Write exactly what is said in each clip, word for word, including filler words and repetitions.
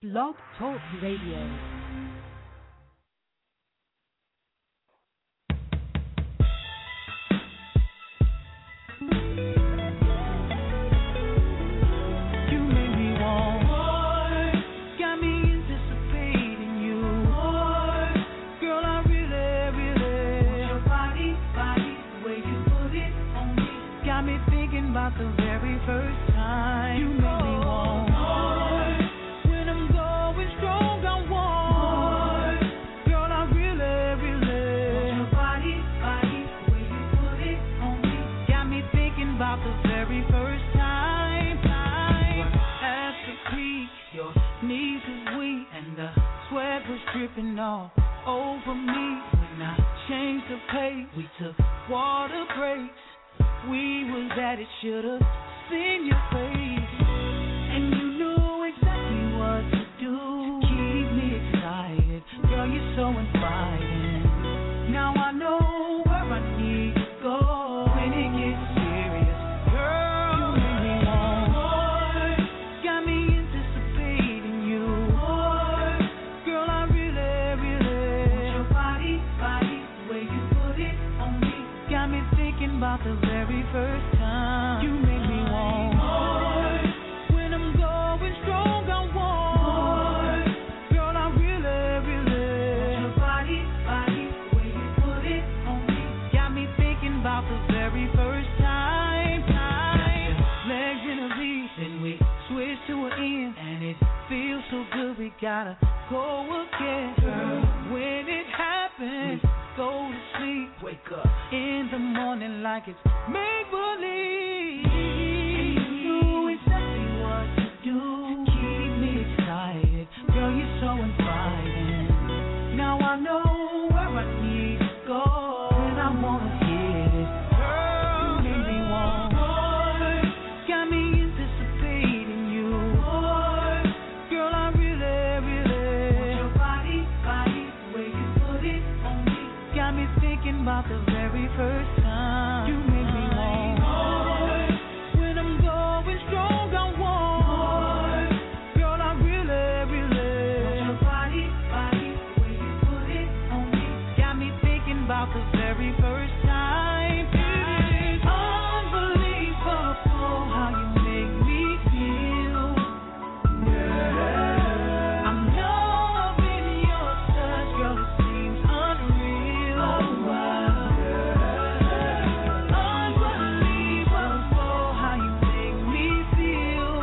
Blog Talk Radio. About the very first time you made me want more. When I'm going strong, I want more. Girl, I really, really want your body, body, the way you put it on me. Got me thinking about the very first time. time. At the creek, your knees was weak and the sweat was dripping all over me. When I changed the pace, we took water breaks. We was at it, should've seen your face. And you knew exactly what to do. Keep me excited, girl, you're so inviting. Now I know where I need to go when it gets serious. Girl, you make me want more. Got me anticipating you more. Girl, I really, really want your body, body, the way you put it on me. Got me thinking about the very first time you make me want more. When I'm going strong, I want more. Girl, I really, really want your body, body, the way you put it on me. Got me thinking about the very first time. time. Legs in a V, then we switch to an N, and it feels so good. We gotta go again, girl. When it happens, go to sleep, wake up in the morning like it's make believe. And you know exactly what to do. Keep me excited, girl, you're so inviting. Now I know where I need to go, and I wanna hit it. Girl, you make me want more. Got me anticipating you more. Girl, I really, really want your body, body, the way you put it on me. Got me thinking about the very first time you make me want more. When I'm going strong, I want more. Girl, I really, really want your body, body, the way you put it on me. Got me thinking about the very first time. It's unbelievable how you make me feel. Yeah. I'm loving your touch, girl, it seems unreal. Oh, wow. Unbelievable how you make me feel.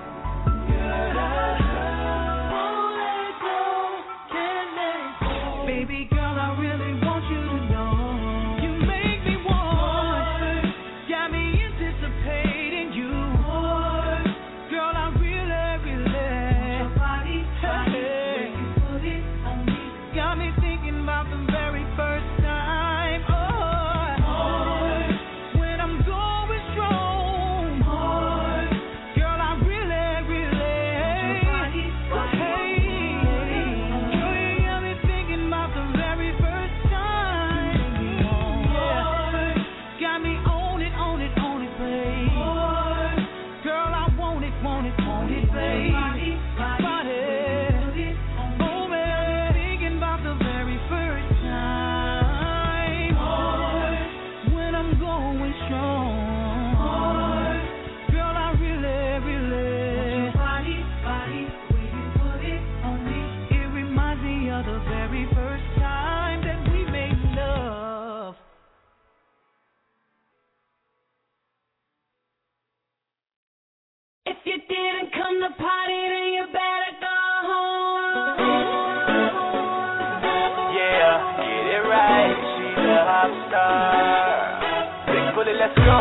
Won't let it go, can't let it go. Baby girl, I really want you to know. You make me want, got me anticipating you more. Girl, I really, really your body, body, the way you put it on me. Got me thinking about the very first time. Oh, more. When I'm going strong, more. Girl, I really, really your body, body, girl, you got me thinking about the very first time. Yeah. Got me on it, on it, on it, babe. Girl, I want it, want it, want it, babe. Body, oh man, thinking about the very first time. When I'm going strong, girl, I really, really want your body, body, the way you put it on me. It reminds me of the very first time that we made love. If you didn't come to party, then you better go home. Yeah, get it right. She's a hot star. Big bullet, let's go.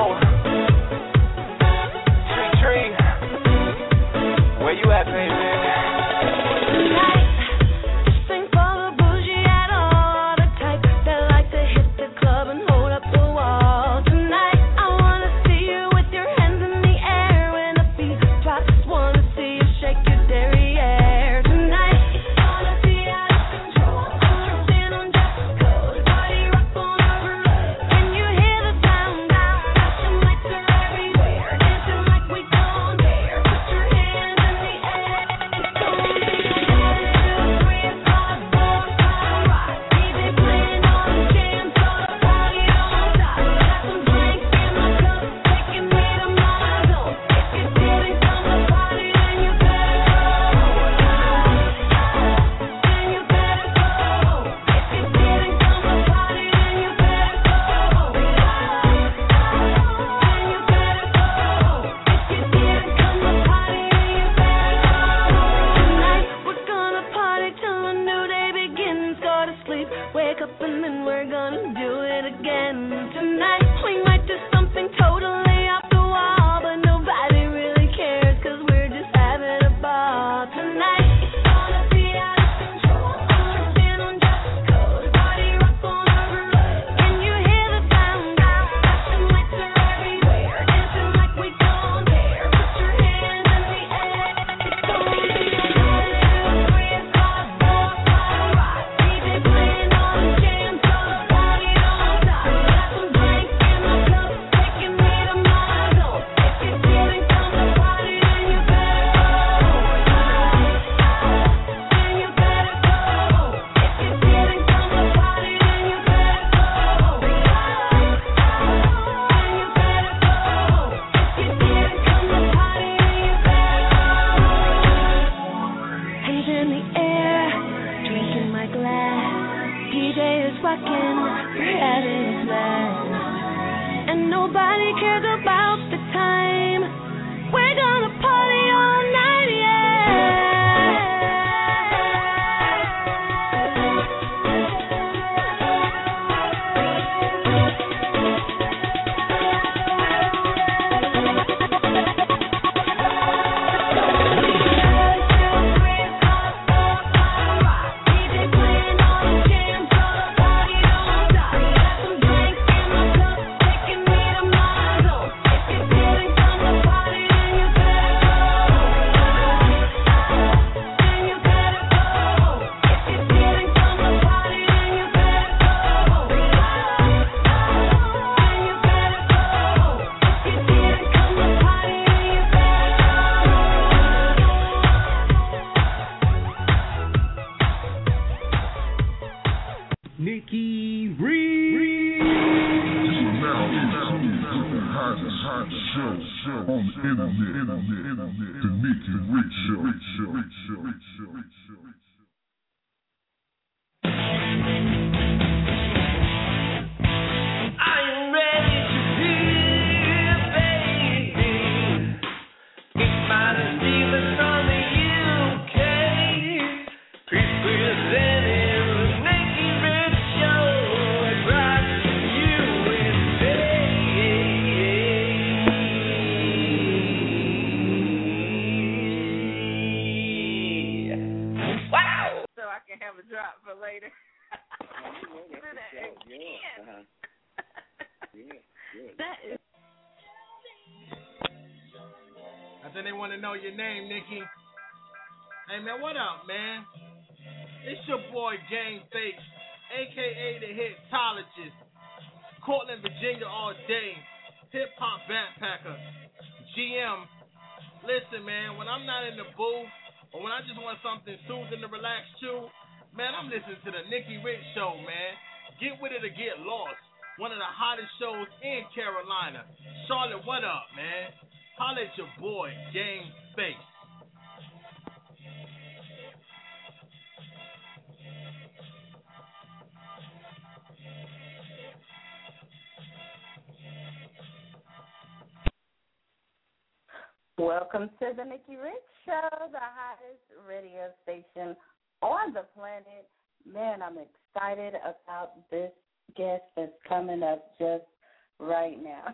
Tree, tree. Where you at, baby? Tonight, sing for the bougie and all the type that like to hit the club and hold up the wall. Tonight, I wanna see you with your hands in the air when the beat drops. Wanna see you shake your derriere. Tonight, wanna see you out of control. Tripped in on dress code, party rock on the roof. Can you hear the sound? Flash 'em I can have it last. And nobody cares about the time. We're gonna party all night, yeah. Your name, Nikki. Hey man, what up, man? It's your boy Game Face, aka the Hitologist, Cortland, Virginia all day, hip hop backpacker, G M. Listen, man, when I'm not in the booth or when I just want something soothing to relax to, man, I'm listening to the Nikki Rich Show, man. Get with it or get lost. One of the hottest shows in Carolina. Charlotte, what up, man? Holla at your boy, Game Face. Welcome to the Nikki Rich Show, the hottest radio station on the planet. Man, I'm excited about this guest that's coming up just right now.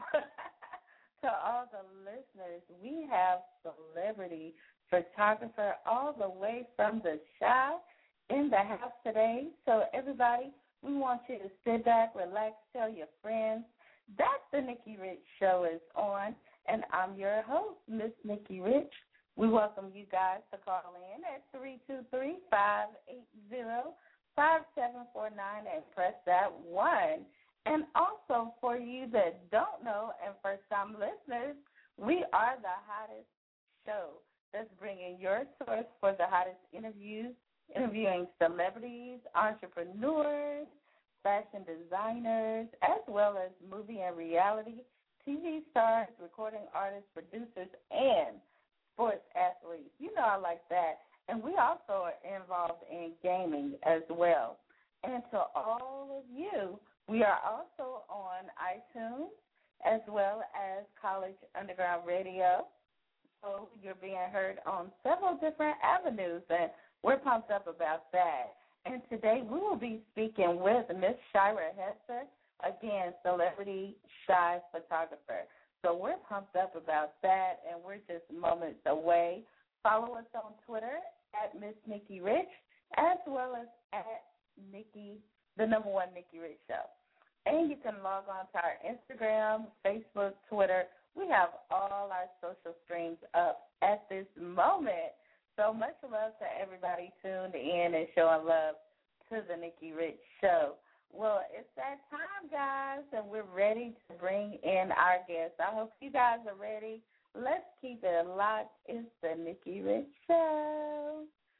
To all the listeners, we have celebrity photographer all the way from the Chi in the house today. So everybody, we want you to sit back, relax, tell your friends that the Nikki Rich Show is on, and I'm your host, Miss Nikki Rich. We welcome you guys to call in at three two three, five eight zero, five seven four nine and press that one. And also, for you that don't know and first-time listeners, we are the hottest show that's bringing your source for the hottest interviews, interviewing celebrities, entrepreneurs, fashion designers, as well as movie and reality, T V stars, recording artists, producers, and sports athletes. You know I like that. And we also are involved in gaming as well. And to all of you, we are also on iTunes as well as College Underground Radio. So you're being heard on several different avenues, and we're pumped up about that. And today we will be speaking with Miss Shira Hester, again, celebrity Chi photographer. So we're pumped up about that, and we're just moments away. Follow us on Twitter at Miss Nikki Rich, as well as at Nikki, the number one Nikki Rich Show. And you can log on to our Instagram, Facebook, Twitter. We have all our social streams up at this moment. So much love to everybody tuned in and showing love to the Nikki Rich Show. Well, it's that time, guys, and we're ready to bring in our guests. I hope you guys are ready. Let's keep it locked. It's the Nikki Rich Show.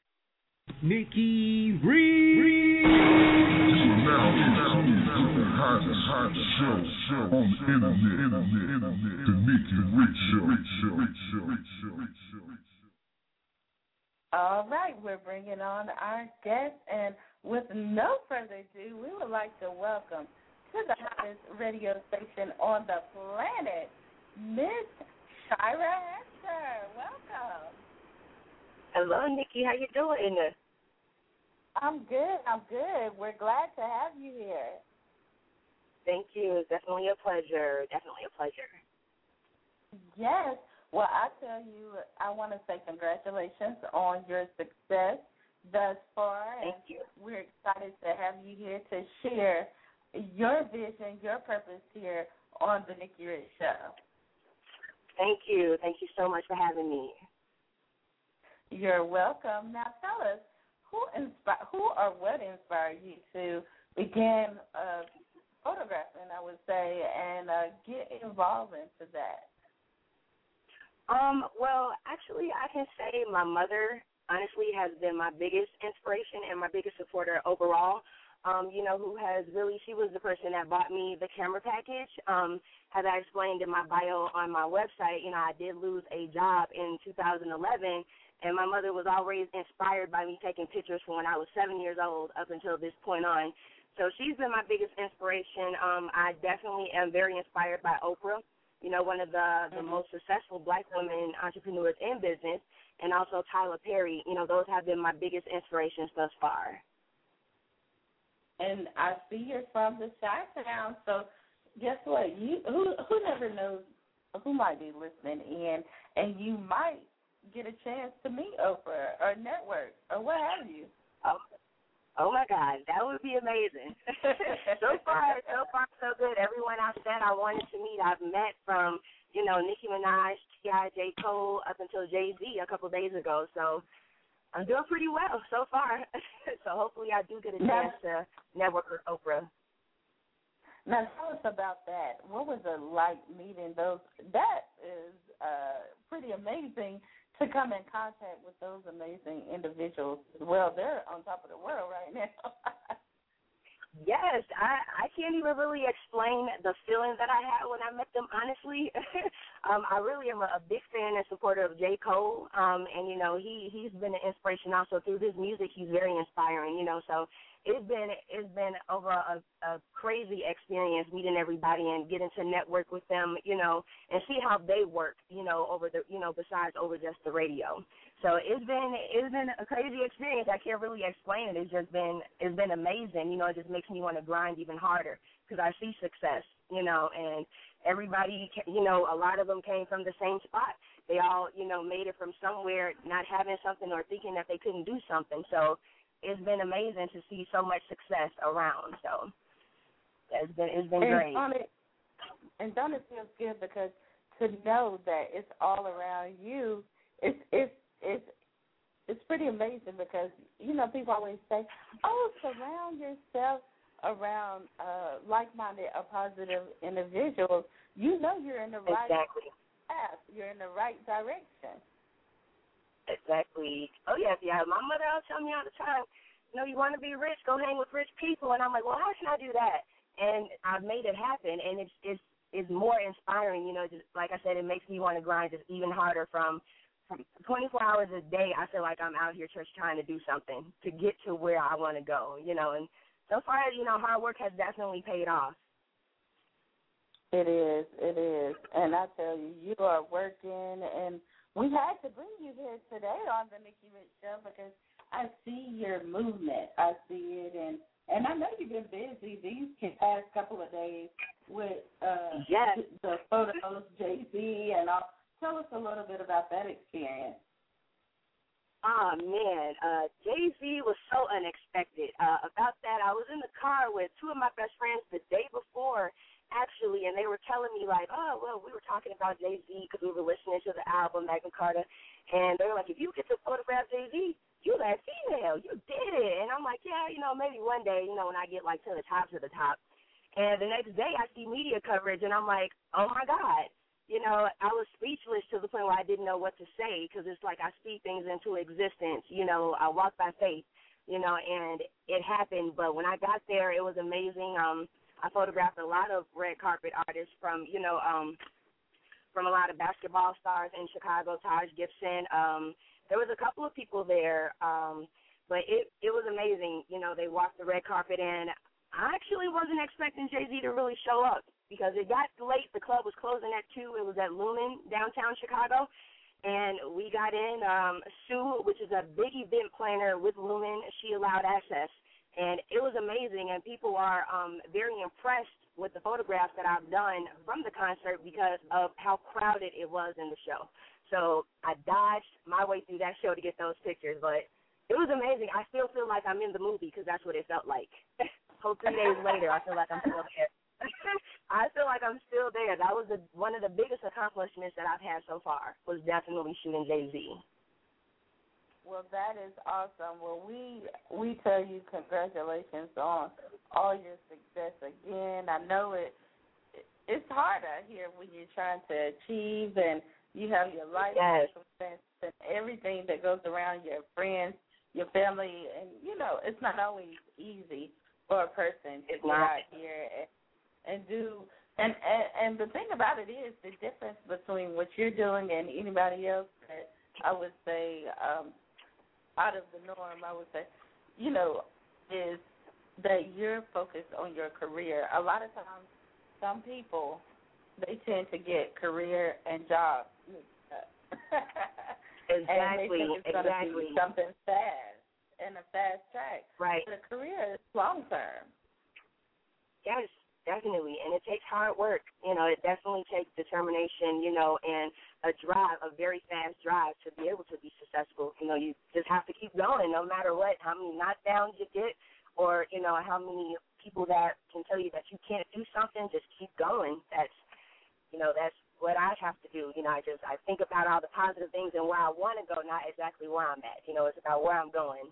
Nikki Rich. Now, now, the hottest, hottest show, show on the internet, internet, internet, the Nikki Rich Show, Rich Show, Rich Show, Rich Show, Rich Show. All right, we're bringing on our guest, and with no further ado, we would like to welcome to the hottest radio station on the planet, Miss Shira Hester. Welcome. Hello, Nikki. How you doing? I'm good. I'm good. We're glad to have you here. Thank you. It's definitely a pleasure. Definitely a pleasure. Yes. Well, I tell you, I want to say congratulations on your success thus far. Thank and you. We're excited to have you here to share your vision, your purpose here on the Nikki Rich Show. Thank you. Thank you so much for having me. You're welcome. Now tell us, who inspi- who or what inspired you to begin uh, photographing, I would say, and uh, get involved into that? Um, well, actually, I can say my mother, honestly, has been my biggest inspiration and my biggest supporter overall. Um, you know, who has really, she was the person that bought me the camera package. Um, as I explained in my bio on my website, you know, I did lose a job in two thousand eleven, and my mother was always inspired by me taking pictures from when I was seven years old up until this point on. So she's been my biggest inspiration. Um, I definitely am very inspired by Oprah, you know, one of the, the most successful black women entrepreneurs in business, and also Tyler Perry. You know, those have been my biggest inspirations thus far. And I see you're from the Chi-Town, so guess what? You who who never knows who might be listening in, and you might get a chance to meet Oprah or network or what have you. Oh, oh my God, that would be amazing. so far, so far, so good. Everyone I've said I wanted to meet, I've met, from, you know, Nicki Minaj, T I, J. Cole, up until Jay-Z a couple days ago. So I'm doing pretty well so far. So hopefully I do get a chance now, to network with Oprah. Now tell us about that. What was it like meeting those? That is uh, pretty amazing to come in contact with those amazing individuals as well. They're on top of the world right now. Yes, I, I can't even really explain the feeling that I had when I met them, honestly. um, I really am a, a big fan and supporter of J. Cole, um, and, you know, he, he's been an inspiration also through his music. He's very inspiring, you know, so it's been it's been over a, a crazy experience meeting everybody and getting to network with them, you know, and see how they work, you know, over the, you know, besides over just the radio. So it's been it's been a crazy experience. I can't really explain it. It's just been it's been amazing. You know, it just makes me want to grind even harder because I see success. You know, and everybody, you know, a lot of them came from the same spot. They all, you know, made it from somewhere, not having something or thinking that they couldn't do something. So it's been amazing to see so much success around. So it's been it's been and great. Don't it, and don't it feel good because to know that it's all around you, it's it's it's it's pretty amazing because, you know, people always say, oh, surround yourself around uh, like-minded or positive individuals. You know you're in the right exactly. path. You're in the right direction. Exactly. Oh, yes, yeah. My mother will tell me all the time, you know, you want to be rich, go hang with rich people. And I'm like, well, how can I do that? And I've made it happen, and it's it's it's more inspiring, you know, just like I said, it makes me want to grind just even harder from, from twenty-four hours a day. I feel like I'm out here just trying to do something to get to where I want to go, you know. And so far, you know, hard work has definitely paid off. It is, it is. And I tell you, you are working, and we had to bring you here today on the Nikki Rich Show because I see your movement. I see it, and, and I know you've been busy these past couple of days with uh, yes. the photos, Jay-Z, and all. Tell us a little bit about that experience. Oh, man, uh, Jay-Z was so unexpected. Uh, about that, I was in the car with two of my best friends the day before, actually, and they were telling me, like, oh, well, we were talking about Jay-Z because we were listening to the album, Magna Carta, and they were like, if you get to photograph Jay-Z, you that female, you did it. And I'm like, yeah, you know, maybe one day, you know, when I get, like, to the top, to the top. And the next day I see media coverage, and I'm like, oh, my God. You know, I was speechless to the point where I didn't know what to say because it's like I speak things into existence. You know, I walk by faith, you know, and it happened. But when I got there, it was amazing. Um, I photographed a lot of red carpet artists from, you know, um, from a lot of basketball stars in Chicago, Taj Gibson, um, there was a couple of people there, um, but it, it was amazing. You know, they walked the red carpet in. I actually wasn't expecting Jay-Z to really show up because it got late. The club was closing at two. It was at Lumen, downtown Chicago. And we got in. Um, Sue, which is a big event planner with Lumen, she allowed access. And it was amazing, and people are um, very impressed with the photographs that I've done from the concert because of how crowded it was in the show. So I dodged my way through that show to get those pictures, but it was amazing. I still feel like I'm in the movie because that's what it felt like. So three days later, I feel like I'm still there. I feel like I'm still there. That was the, one of the biggest accomplishments that I've had so far was definitely shooting Jay-Z. Well, that is awesome. Well, we we tell you congratulations on all your success again. I know it it's hard out here when you're trying to achieve and you have your life yes. circumstances and everything that goes around your friends, your family, and, you know, it's not always easy for a person to it's get not. out here and, and do and, and and the thing about it is the difference between what you're doing and anybody else that I would say um, out of the norm, I would say, you know, is that you're focused on your career. A lot of times, some people, they tend to get career and job mixed up. Exactly, and they think it's exactly. Gonna be something fast and a fast track. Right. But a career is long term. Yes, definitely, and it takes hard work. You know, it definitely takes determination, you know, and a drive, a very fast drive to be able to be successful. You know, you just have to keep going no matter what, how many knockdowns you get or, you know, how many people that can tell you that you can't do something, just keep going. That's, you know, that's what I have to do. You know, I just, I think about all the positive things and where I want to go, not exactly where I'm at. You know, it's about where I'm going.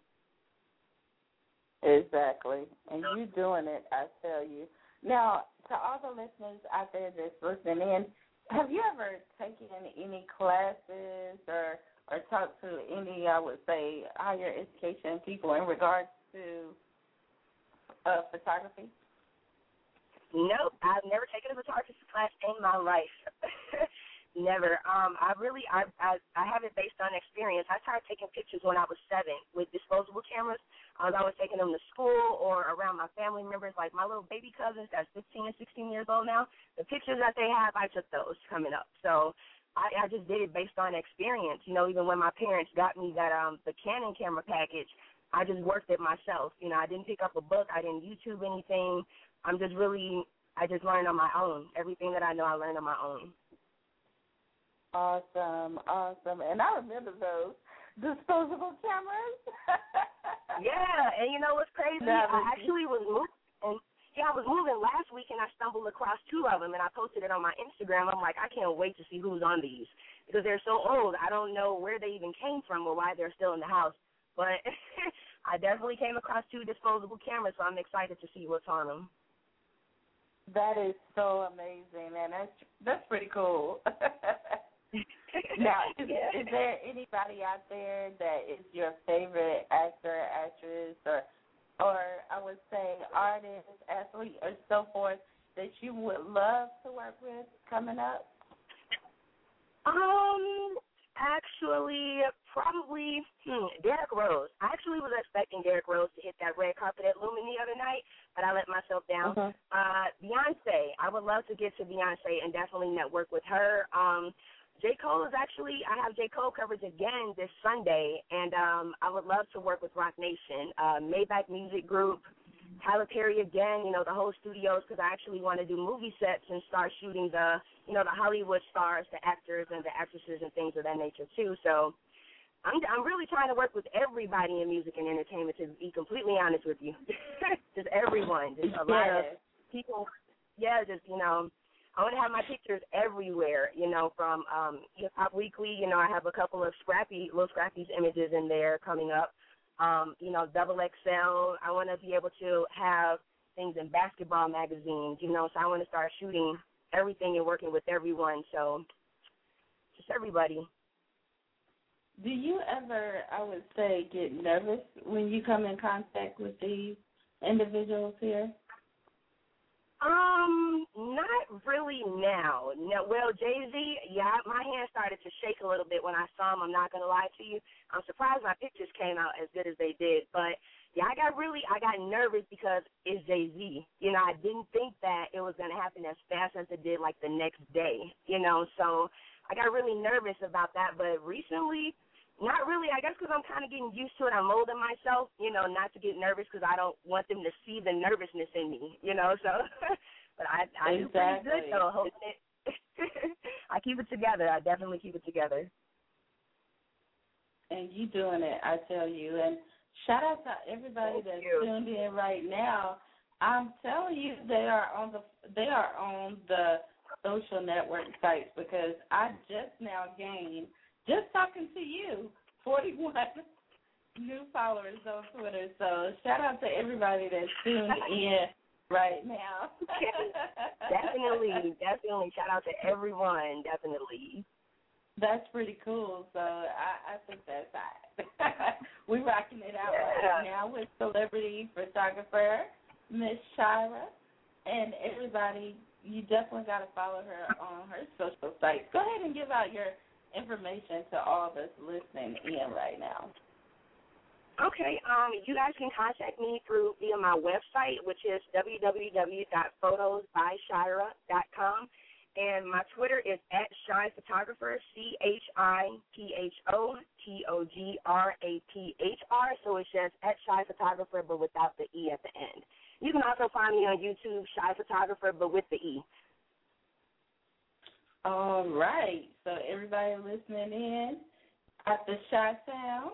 Exactly. And you doing it, I tell you. Now, to all the listeners out there that's listening in, have you ever taken any classes or or talked to any, I would say, higher education people in regards to uh, photography? Nope, I've never taken a photography class in my life. Never. Um, I really, I, I, I have it based on experience. I started taking pictures when I was seven with disposable cameras. Um, I was taking them to school or around my family members, like my little baby cousins that's fifteen and sixteen years old now. The pictures that they have, I took those coming up. So I, I just did it based on experience. You know, even when my parents got me that um the Canon camera package, I just worked it myself. You know, I didn't pick up a book. I didn't YouTube anything. I'm just really, I just learned on my own. Everything that I know, I learned on my own. Awesome, awesome. And I remember those disposable cameras. Yeah, and you know what's crazy? That I was- actually was moving, and yeah, I was moving last week, and I stumbled across two of them, and I posted it on my Instagram. I'm like, I can't wait to see who's on these because they're so old. I don't know where they even came from or why they're still in the house, but I definitely came across two disposable cameras, so I'm excited to see what's on them. That is so amazing, and that's that's pretty cool. Now, is, Yeah. is there anybody out there that is your favorite actor, actress, or, or I would say artist, athlete, or so forth that you would love to work with coming up? Um, actually, probably hmm, Derrick Rose. I actually was expecting Derrick Rose to hit that red carpet at Lumen the other night, but I let myself down. Uh-huh. Uh, Beyonce. I would love to get to Beyonce and definitely network with her. Um, J. Cole is actually, I have J. Cole coverage again this Sunday, and um, I would love to work with Rock Nation, uh, Maybach Music Group, Tyler Perry again, you know, the whole studios, because I actually want to do movie sets and start shooting the, you know, the Hollywood stars, the actors and the actresses and things of that nature, too. So I'm I'm really trying to work with everybody in music and entertainment, to be completely honest with you. Just everyone. Just a lot of people, yeah, just, you know, I want to have my pictures everywhere, you know, from um, Hip Hop Weekly. You know, I have a couple of scrappy, little scrappy images in there coming up. Um, you know, Double X L. I want to be able to have things in basketball magazines, you know, so I want to start shooting everything and working with everyone. So just everybody. Do you ever, I would say, get nervous when you come in contact with these individuals here? Um, not really now. No, well, Jay-Z, yeah, my hand started to shake a little bit when I saw him. I'm not going to lie to you. I'm surprised my pictures came out as good as they did. But, yeah, I got really, I got nervous because it's Jay-Z. You know, I didn't think that it was going to happen as fast as it did, like, the next day, you know. So I got really nervous about that. But recently, not really, I guess because I'm kind of getting used to it. I'm molding myself, you know, not to get nervous because I don't want them to see the nervousness in me, you know. So, but I, I do pretty good, so hopefully I keep it together. I definitely keep it together. And you doing it, I tell you. And shout out to everybody Thank that's you. tuned in right now. I'm telling you, they are on the they are on the social network sites because I just now gained. Just talking to you, forty-one new followers on Twitter. So shout out to everybody that's tuned in right now. Definitely, definitely. Shout out to everyone, definitely. That's pretty cool. So I, I think that's hot. We're rocking it out Yeah. right now with celebrity photographer, Miss Shira. And everybody, you definitely got to follow her on her social sites. Go ahead and give out your information to all that's listening in right now. Okay, um, you guys can contact me through via my website, which is w w w dot photos by shira dot com, and my Twitter is at Shy Photographer, C H I P H O T O G R A P H R, so it's just at Shy Photographer, but without the E at the end. You can also find me on YouTube, Shy Photographer, but with the E. All right. So everybody listening in at the Shy Sound.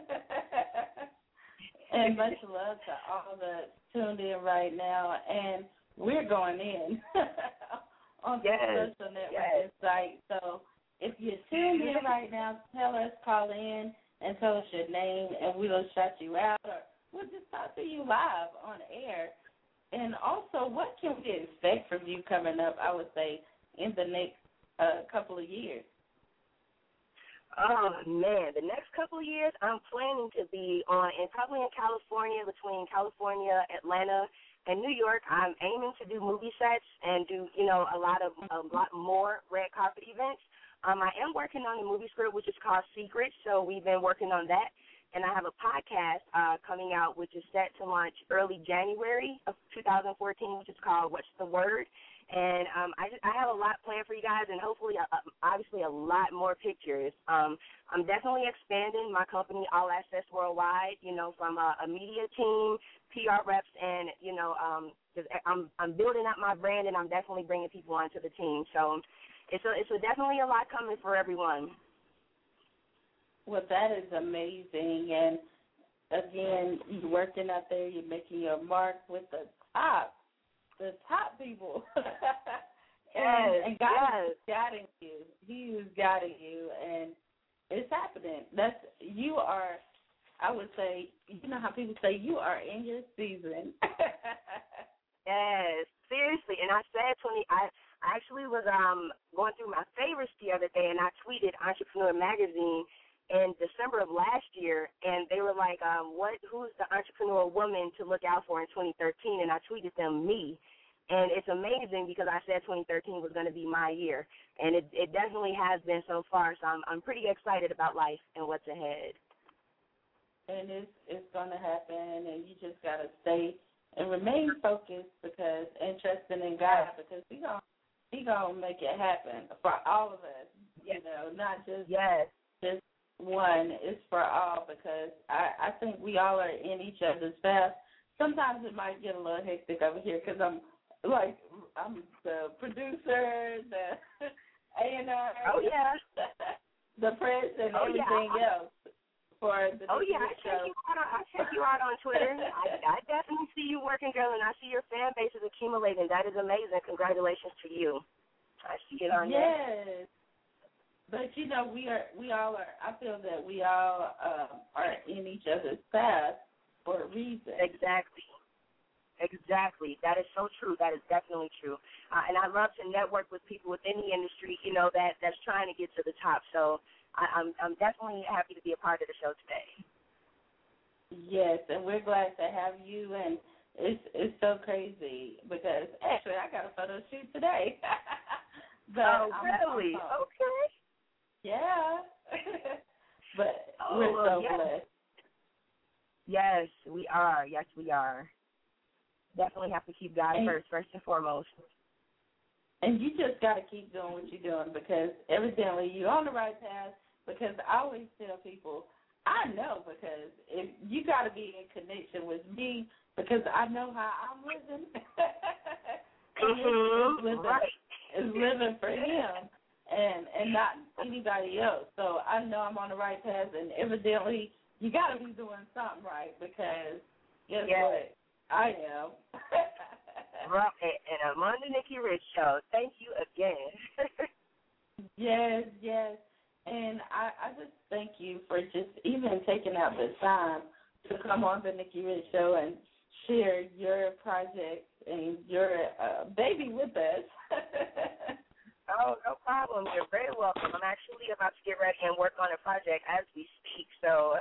And much love to all that's tuned in right now. And we're going in on the Yes. social network Yes. site. So if you're tuned in right now, tell us, call in, and tell us your name, and we'll shout you out, or we'll just talk to you live on air. And also, what can we expect from you coming up, I would say, in the next a couple of years? Oh, man, the next couple of years, I'm planning to be on, and probably in California, between California, Atlanta, and New York. I'm aiming to do movie sets and do, you know, a lot of, a lot more red carpet events. Um, I am working on a movie script, which is called Secret, so we've been working on that. And I have a podcast uh, coming out, which is set to launch early January of two thousand fourteen, which is called What's the Word? And um, I, just, I have a lot planned for you guys, and hopefully, uh, obviously, a lot more pictures. Um, I'm definitely expanding my company, All Access Worldwide, you know, from a, a media team, P R reps, and, you know, um, just, I'm, I'm building up my brand, and I'm definitely bringing people onto the team. So it's, a, it's a definitely a lot coming for everyone. Well, that is amazing. And, again, you're working out there, you're making your mark with the top. The top people. and, Yes, and God yes. is guiding you. He is guiding you, and it's happening. That's you are, I would say, you know how people say you are in your season. Yes, seriously. And I said, twenty, I actually was um going through my favorites the other day, and I tweeted Entrepreneur Magazine in December of last year, and they were like, um, "What? Who's the entrepreneur woman to look out for in twenty thirteen?" And I tweeted them, me. And it's amazing because I said twenty thirteen was going to be my year, and it, it definitely has been so far. So I'm I'm pretty excited about life and what's ahead. And it's it's going to happen, and you just got to stay and remain focused because and trusting in God, because He gonna He gonna make it happen for all of us. You know, not just yes. just one, it's for all, because I, I think we all are in each other's path. Sometimes it might get a little hectic over here because I'm like I'm the producer, the A and R, oh yeah, the press, and oh, everything yeah. else for the oh yeah, I check show. you out. On, I check you out on Twitter. I, I definitely see you working, girl, and I see your fan base is accumulating. That is amazing. Congratulations to you. I see it on yes. there. Yes. But, you know, we are, we all are, I feel that we all um, are in each other's path for a reason. Exactly. Exactly. That is so true. That is definitely true. Uh, and I love to network with people within the industry, you know, that, that's trying to get to the top. So I, I'm, I'm definitely happy to be a part of the show today. Yes, and we're glad to have you. And it's it's so crazy because actually I got a photo shoot today. but oh, I'm, really? I'm okay. Yeah. but oh, we're so yes. blessed. Yes, we are. Yes, we are. Definitely have to keep God and, first, first and foremost. And you just got to keep doing what you're doing because evidently you're on the right path. Because I always tell people, I know because if you got to be in connection with me because I know how I'm living. and mm-hmm. it's, living, right. it's living for him and and not anybody else. So I know I'm on the right path, and evidently you got to be doing something right because guess yes. what? I am. Right, and I'm on the Nikki Rich Show. Thank you again. yes, yes. And I, I just thank you for just even taking out the time to come on the Nikki Rich Show and share your project and your uh, baby with us. Oh, no problem. You're very welcome. I'm actually about to get ready and work on a project as we speak, so.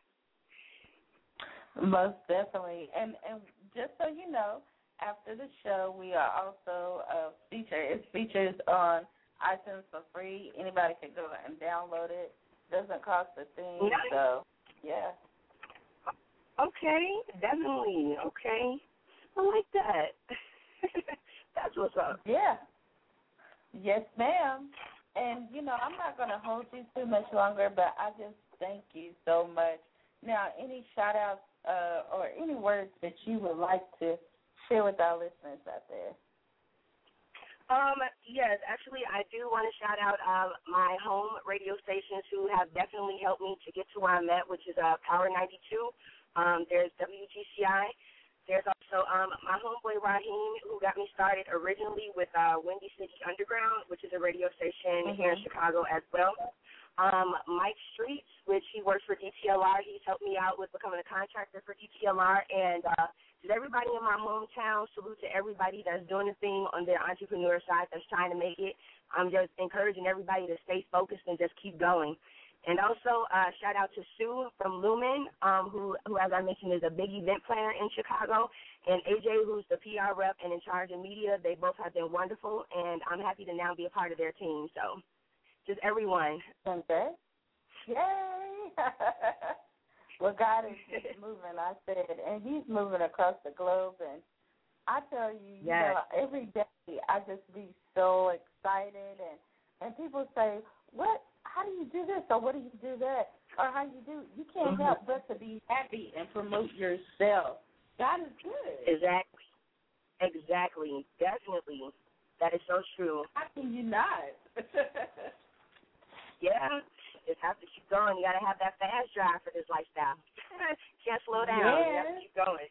Most definitely. And and just so you know, after the show, we are also uh, featured. It's featured on iTunes for free. Anybody can go and download it. Doesn't cost a thing. Nice. So, yeah. Okay, definitely. Okay. I like that. That's what's up. Yeah. Yes, ma'am. And, you know, I'm not going to hold you too much longer, but I just thank you so much. Now, any shout-outs uh, or any words that you would like to share with our listeners out there? Um, yes, actually, I do want to shout out um, my home radio stations who have definitely helped me to get to where I'm at, which is uh, Power ninety-two. Um, there's W G C I. There's also um, my homeboy Raheem, who got me started originally with uh, Windy City Underground, which is a radio station mm-hmm. here in Chicago as well. Um, Mike Streets, which he works for D T L R. He's helped me out with becoming a contractor for D T L R. And uh, to everybody in my hometown, salute to everybody that's doing the thing on their entrepreneur side that's trying to make it. I'm just encouraging everybody to stay focused and just keep going. And also, uh, shout out to Sue from Lumen, um, who, who, as I mentioned, is a big event planner in Chicago, and A J, who's the P R rep and in charge of media. They both have been wonderful, and I'm happy to now be a part of their team. So, just everyone. Okay. Yay! Well, God is just moving, I said, and He's moving across the globe. And I tell you, you yes. know, every day I just be so excited, and and people say, "What? How do you do this? Or what do you do that? Or how you do?" You can't mm-hmm. help but to be happy and promote yourself. God is good. Exactly. Exactly. Definitely. That is so true. How can you not? Yeah. Just have to keep going. You got to have that fast drive for this lifestyle. Can't slow down. Yes. You have to keep going.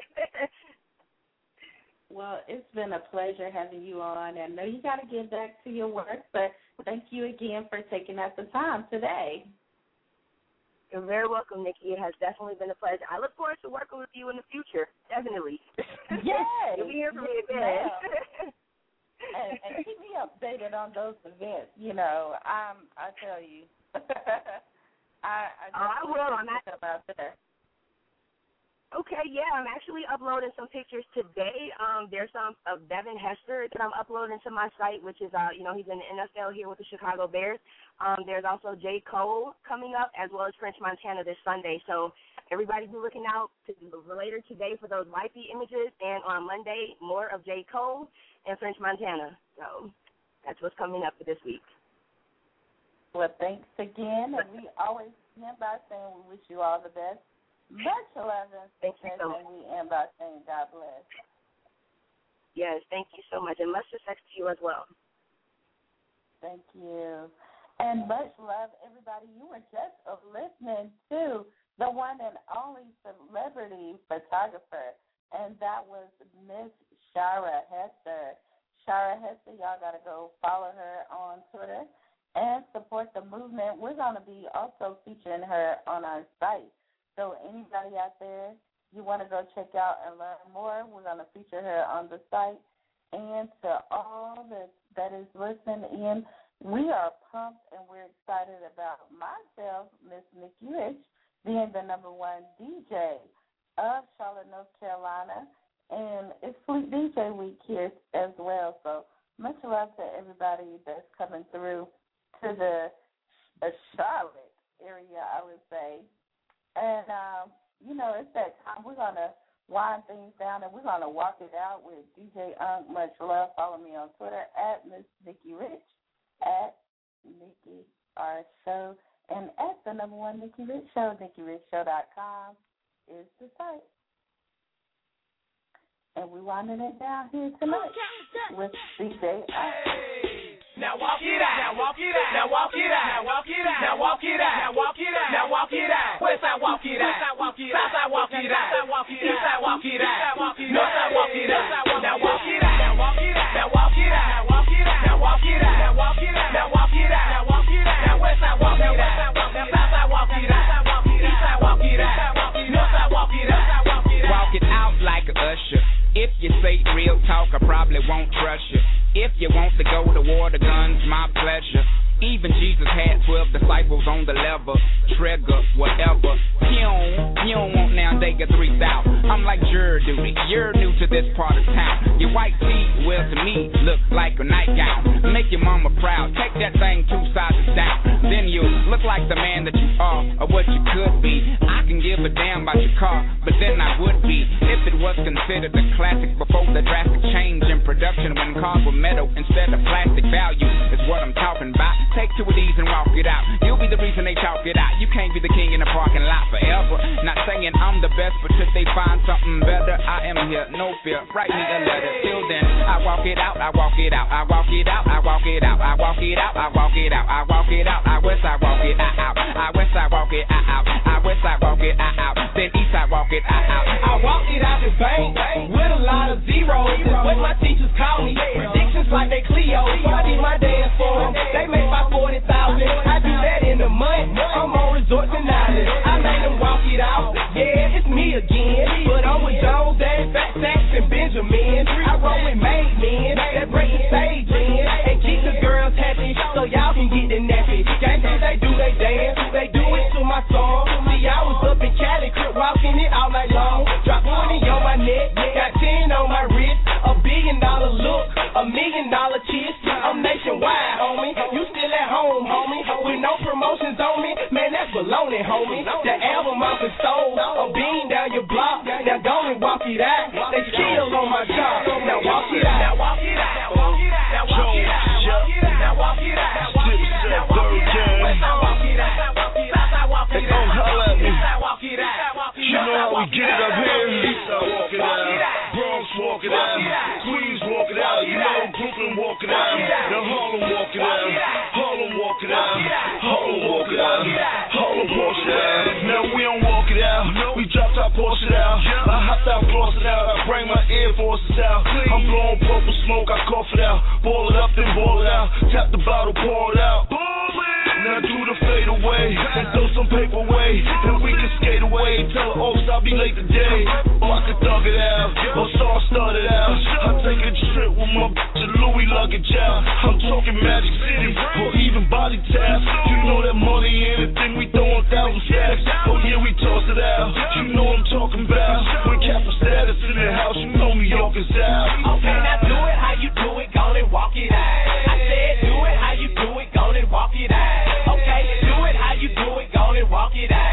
Well, it's been a pleasure having you on. I know you got to get back to your work, but thank you again for taking out the time today. You're very welcome, Nikki. It has definitely been a pleasure. I look forward to working with you in the future, definitely. Yes. You'll be here for me yes, again. and, and keep me updated on those events. You know, I'm, I tell you. I, I, oh, I will. I'm at, out there. Okay, yeah, I'm actually uploading some pictures today. Um, there's some of Devin Hester that I'm uploading to my site, which is, uh, you know, he's in the N F L here with the Chicago Bears. Um, there's also J. Cole coming up, as well as French Montana this Sunday. So everybody be looking out to later today for those wifey images, and on Monday, more of J. Cole and French Montana. So that's what's coming up for this week. Well, thanks again, and we always end by saying we wish you all the best. Much love and success, so and we end by saying God bless. Yes, thank you so much, and much success to you as well. Thank you. And much love, everybody. You were just listening to the one and only celebrity photographer, and that was Miss Shara Hester. Shara Hester, y'all got to go follow her on Twitter and support the movement. We're going to be also featuring her on our site. So anybody out there, you want to go check out and learn more, we're going to feature her on the site. And to all that, that is listening in, we are pumped and we're excited about myself, Miss Nikki Rich, being the number one D J of Charlotte, North Carolina, And it's Fleet D J week here as well. So much love to everybody that's coming through to the uh, Charlotte area, I would say. And, um, you know, it's that time. We're going to wind things down, and we're going to walk it out with D J Unk. Much love. Follow me on Twitter at Miss Nikki Rich, at Nikki R Show, and at the number one Nikki Rich Show. Nikki Rich Show dot com is the site. And we're winding it down here tonight with D J Unk. Now walk it out. Now walk it out. Now walk it out. Now walk it out. Now walk it out. Now walk it out. Now walk it out. West side walk it out. South side walk it out. East side walk it out. North side walk it out. Now walk it out. Now walk it out. Now walk it out. Now walk it out. Now walk it out. Now walk it out. Now walk it out. Now walk it out. Now west side walk it out. Now south side walk it out. East side walk it out. North side walk it out. Walk it out like a usher. If you say real talk, I probably won't trust you. If you want to go to war, the gun's my pleasure. Even Jesus had twelve disciples on the level. Trigger, whatever. You don't, you don't want now they get three thousand. I'm like jury duty. You're new to this part of town. Your white tee, well to me, look like a nightgown. Make your mama proud. Take that thing two sizes down. Then you look like the man that you are or what you could be. I can give a damn about your car, but then I would be if it was considered a classic before the drastic change in production when cars were metal instead of plastic. Value is what I'm talking about. Take two of these and walk it out. You'll be the reason they talk it out. You can't be the king in the parking lot forever. Not saying I'm the best, but if they find something better, I am here, no fear. Write me a letter. Till then, I walk it out, I walk it out, I walk it out, I walk it out, I walk it out, I walk it out, I walk it out, I west I walk it out, I west I walk it out, I west I walk it out, then east I walk it out. I walk it out the bank with a lot of zeros. What my teachers call me, predictions like they Cleo. I did my dance for them, they make my forty thousand. I do that in a month. I'm on resorts and islands. I made them walk it out. Yeah, it's me again. But I'm with Jones and Fat Sacks and Benjamin. I roll with made men that break the stage in and keep the girls happy so y'all can get the nappy. Gangsters, they do they dance. They do it to my song. See, I was up in Cali, crib walking it all night long. Drop twenty on my neck, got ten on my wrist. A billion dollar look, a million dollar kiss. I'm nationwide, homie. You still at home, homie. With no promotions on me, man, that's baloney, homie. The album off is sold, a bean down your block. Now go and walk it out. They skills on my job. Now walk it out. Now walk it out. Now walk it out. Now walk it out. Now walk it out. Now walk it out. Now walk it out. West I walk it out. South I walk it out. Don't holler at me. East I walk it out. You know how we get it up here. East I walk it out. Bronx walk it out. Queens walk it out. You know Brooklyn walk it out. Now Harlem walk it out. Harlem walk it out. Harlem walk it out. Harlem walk it out. Now we don't walk it out. We dropped our Porsche out. I hopped out, floss it out. I bring my Air Forces out. I'm blowing purple smoke. I cough it out. Ball it up, then ball it out. Tap the bottle, pour it out. Now do the fade away and throw some paper away, and we can skate away. Tell her, oops, I'll be late today. Or I can thug it out, or star start it out. I take a trip with my bitch and Louis luggage out. I'm talking Magic City, or even body taps. You know that money, anything we throwing thousand stacks. Oh yeah, we toss it out. You know what I'm talking about. When Kappa status in the house, you know New York is out. Okay, now do it how you do it, go and walk it out. I said do it how you do it, go and walk it out. Okay, do it how you do it, go and walk it out.